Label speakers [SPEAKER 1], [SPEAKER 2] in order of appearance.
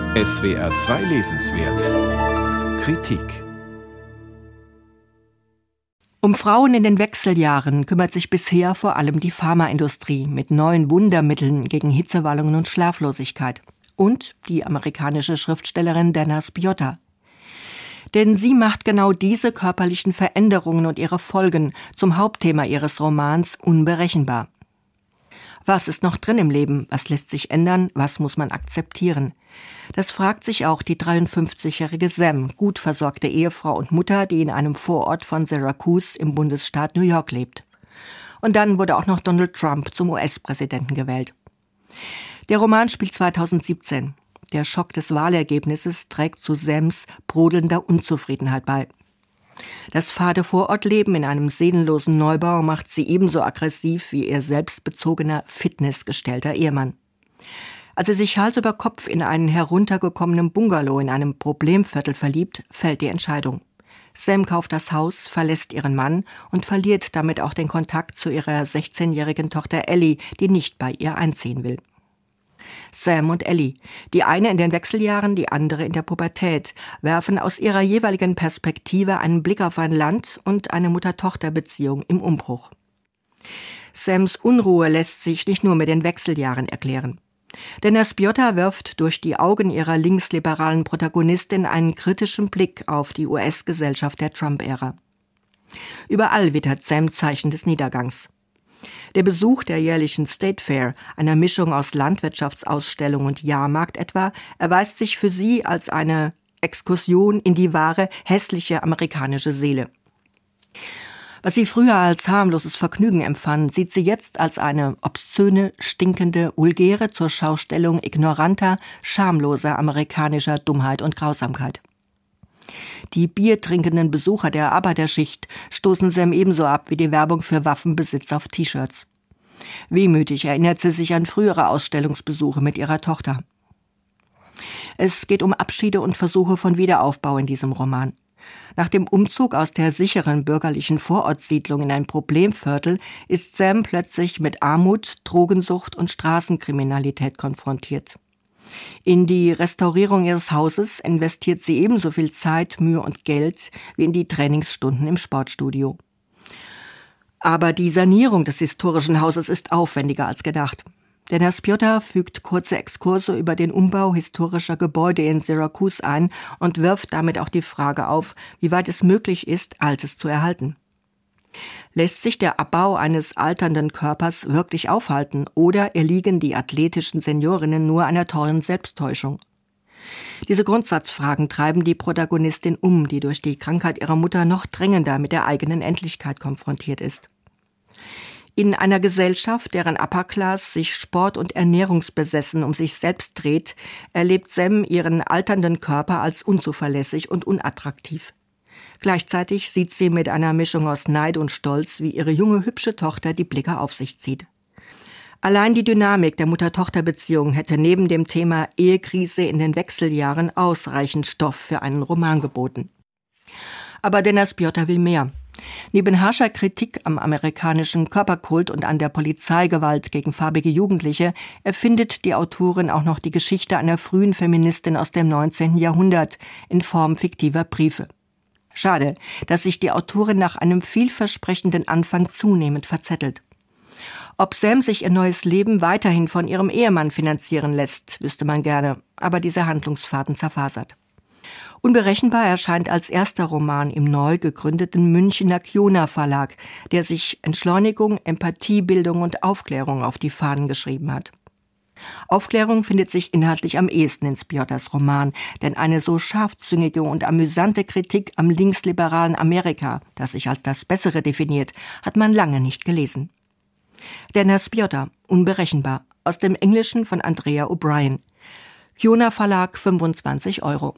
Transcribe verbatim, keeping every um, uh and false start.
[SPEAKER 1] S W R zwei Lesenswert Kritik.
[SPEAKER 2] Um Frauen in den Wechseljahren kümmert sich bisher vor allem die Pharmaindustrie mit neuen Wundermitteln gegen Hitzewallungen und Schlaflosigkeit. Und die amerikanische Schriftstellerin Dana Spiotta. Denn sie macht genau diese körperlichen Veränderungen und ihre Folgen zum Hauptthema ihres Romans Unberechenbar. Was ist noch drin im Leben? Was lässt sich ändern? Was muss man akzeptieren? Das fragt sich auch die dreiundfünfzigjährige Sam, gut versorgte Ehefrau und Mutter, die in einem Vorort von Syracuse im Bundesstaat New York lebt. Und dann wurde auch noch Donald Trump zum U S-Präsidenten gewählt. Der Roman spielt zweitausendsiebzehn. Der Schock des Wahlergebnisses trägt zu Sams brodelnder Unzufriedenheit bei. Das fade Vorortleben in einem seelenlosen Neubau macht sie ebenso aggressiv wie ihr selbstbezogener, fitnessgestellter Ehemann. Als sie sich Hals über Kopf in einen heruntergekommenen Bungalow in einem Problemviertel verliebt, fällt die Entscheidung. Sam kauft das Haus, verlässt ihren Mann und verliert damit auch den Kontakt zu ihrer sechzehnjährigen Tochter Ellie, die nicht bei ihr einziehen will. Sam und Ellie, die eine in den Wechseljahren, die andere in der Pubertät, werfen aus ihrer jeweiligen Perspektive einen Blick auf ein Land und eine Mutter-Tochter-Beziehung im Umbruch. Sams Unruhe lässt sich nicht nur mit den Wechseljahren erklären. Dana Spiotta wirft durch die Augen ihrer linksliberalen Protagonistin einen kritischen Blick auf die U S-Gesellschaft der Trump-Ära. Überall wittert Sam Zeichen des Niedergangs. Der Besuch der jährlichen State Fair, einer Mischung aus Landwirtschaftsausstellung und Jahrmarkt etwa, erweist sich für sie als eine Exkursion in die wahre, hässliche amerikanische Seele. Was sie früher als harmloses Vergnügen empfand, sieht sie jetzt als eine obszöne, stinkende, vulgäre zur Schaustellung ignoranter, schamloser amerikanischer Dummheit und Grausamkeit. Die biertrinkenden Besucher der Arbeiterschicht stoßen Sam ebenso ab wie die Werbung für Waffenbesitz auf T-Shirts. Wehmütig erinnert sie sich an frühere Ausstellungsbesuche mit ihrer Tochter. Es geht um Abschiede und Versuche von Wiederaufbau in diesem Roman. Nach dem Umzug aus der sicheren bürgerlichen Vorortsiedlung in ein Problemviertel ist Sam plötzlich mit Armut, Drogensucht und Straßenkriminalität konfrontiert. In die Restaurierung ihres Hauses investiert sie ebenso viel Zeit, Mühe und Geld wie in die Trainingsstunden im Sportstudio. Aber die Sanierung des historischen Hauses ist aufwendiger als gedacht. Dana Spiotta fügt kurze Exkurse über den Umbau historischer Gebäude in Syracuse ein und wirft damit auch die Frage auf, wie weit es möglich ist, Altes zu erhalten. Lässt sich der Abbau eines alternden Körpers wirklich aufhalten oder erliegen die athletischen Seniorinnen nur einer teuren Selbsttäuschung? Diese Grundsatzfragen treiben die Protagonistin um, die durch die Krankheit ihrer Mutter noch drängender mit der eigenen Endlichkeit konfrontiert ist. In einer Gesellschaft, deren Upper Class sich sport- und ernährungsbesessen um sich selbst dreht, erlebt Sam ihren alternden Körper als unzuverlässig und unattraktiv. Gleichzeitig sieht sie mit einer Mischung aus Neid und Stolz, wie ihre junge, hübsche Tochter die Blicke auf sich zieht. Allein die Dynamik der Mutter-Tochter-Beziehung hätte neben dem Thema Ehekrise in den Wechseljahren ausreichend Stoff für einen Roman geboten. Aber Dana Spiotta will mehr. Neben harscher Kritik am amerikanischen Körperkult und an der Polizeigewalt gegen farbige Jugendliche erfindet die Autorin auch noch die Geschichte einer frühen Feministin aus dem neunzehnten Jahrhundert in Form fiktiver Briefe. Schade, dass sich die Autorin nach einem vielversprechenden Anfang zunehmend verzettelt. Ob Sam sich ihr neues Leben weiterhin von ihrem Ehemann finanzieren lässt, wüsste man gerne, aber dieser Handlungsfaden zerfasert. Unberechenbar erscheint als erster Roman im neu gegründeten Münchener Kiona Verlag, der sich Entschleunigung, Empathiebildung und Aufklärung auf die Fahnen geschrieben hat. Aufklärung findet sich inhaltlich am ehesten in Spiottas Roman, denn eine so scharfzüngige und amüsante Kritik am linksliberalen Amerika, das sich als das Bessere definiert, hat man lange nicht gelesen. Dana Spiotta, Unberechenbar, aus dem Englischen von Andrea O'Brien. Kiona Verlag, fünfundzwanzig Euro.